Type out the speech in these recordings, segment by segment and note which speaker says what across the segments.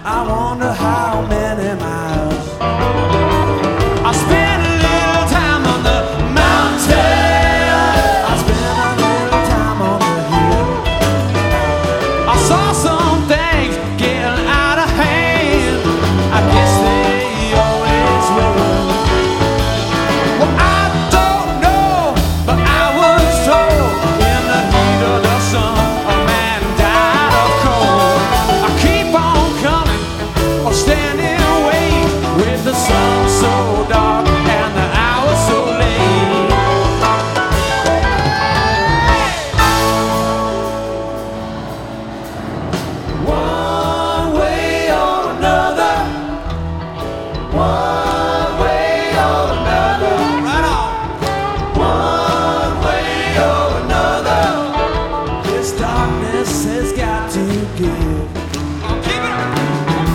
Speaker 1: I wonder how many miles. I spent a little time on the mountain. I spent a little time on the hill. I saw some things getting out of hand. I guess they always will. Well, I don't know, but I was told in the heat of the sun a man died of cold. I keep on coming or standing away with the sun so dark and the hour so late. One way or another, one way or another, right on. One way or another, this darkness has got to give. Keep it up.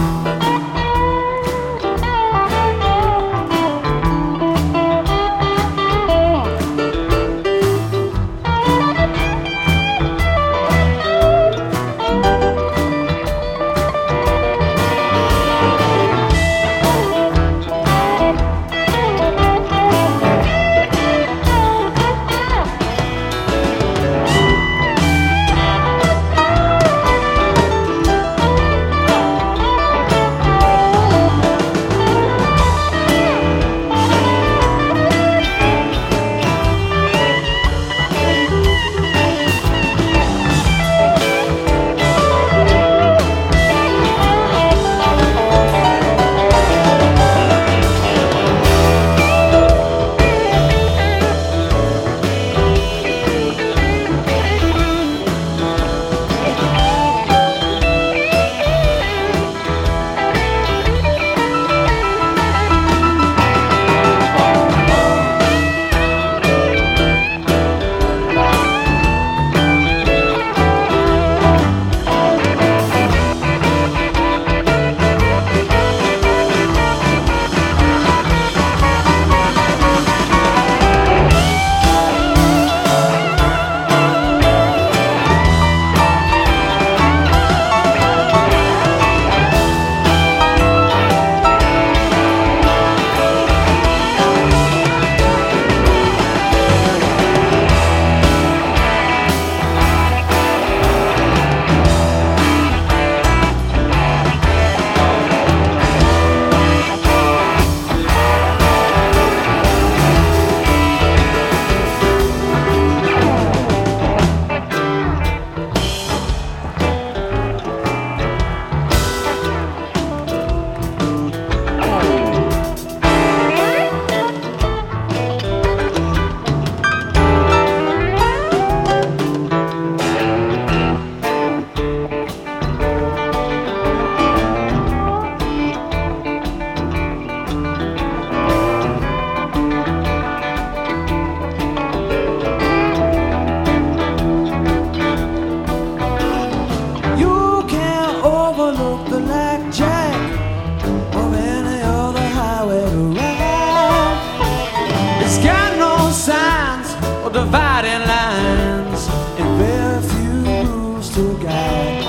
Speaker 1: Dividing lines and very few rules to guide.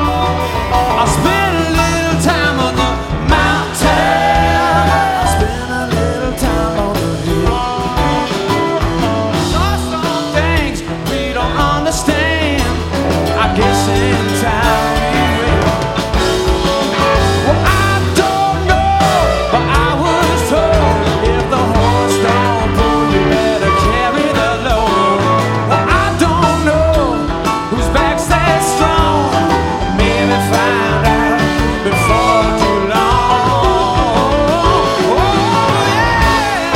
Speaker 1: I spent a little time on the mountain. I spent a little time on the hill. Saw some things we don't understand. I guess in time we will. Well, I don't know, but I was told if the horse don't pull, you better carry the load. Well, I don't know whose back's that strong. Maybe find out before too long. Oh, yeah.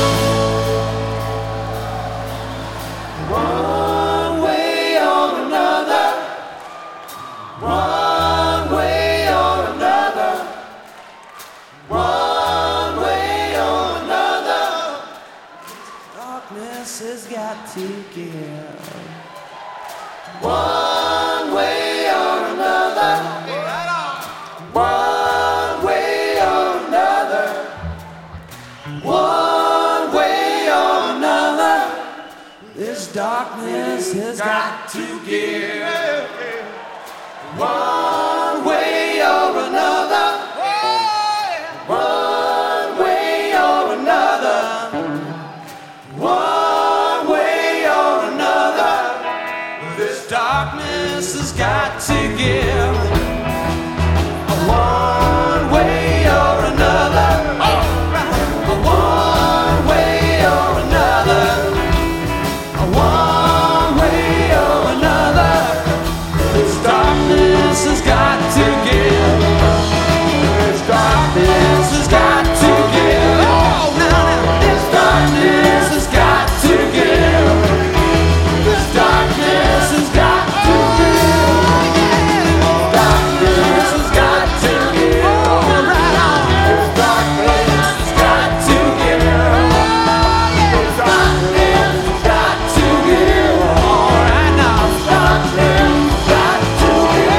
Speaker 1: One way or another, one way or another, one way or another, darkness has got to give. One way or another, one way or another, one way or another, this darkness has got to give. One way or another. This darkness has got to give one way or another. One way or another. One way or another. This darkness has got to give. This darkness has got to give. Oh, now, this darkness has got to give. This darkness has got to give. Darkness has got to give. Right on. This darkness has got to give. This darkness has got to give. All right now. Darkness has got to give.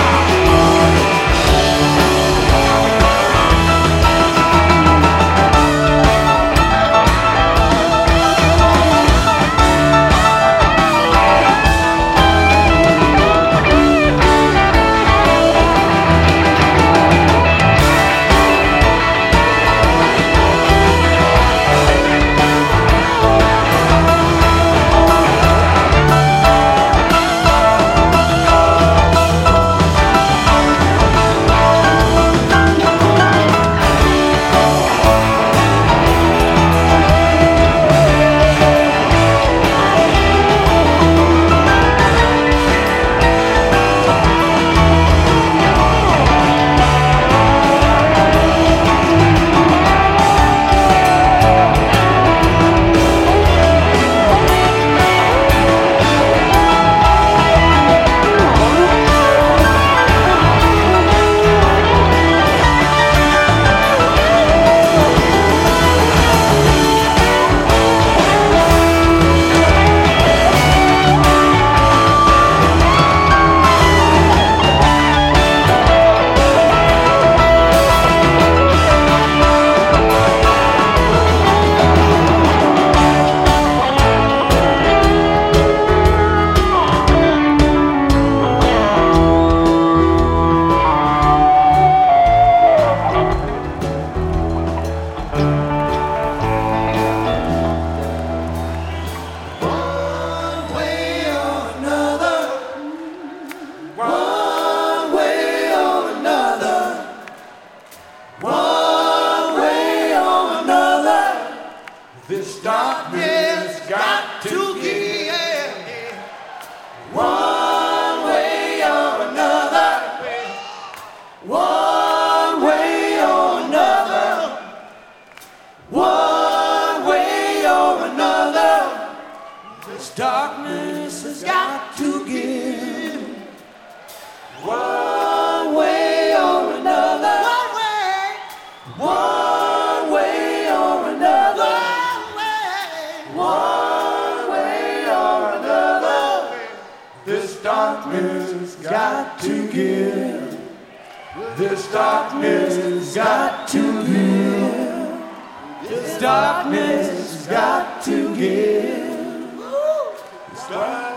Speaker 1: This darkness got to give. One way or another. One way or another. One way or another. This darkness has got to give. One way or another. One way. One way or another. One way or another. This darkness got to give. This darkness got to give. This darkness got to give. This darkness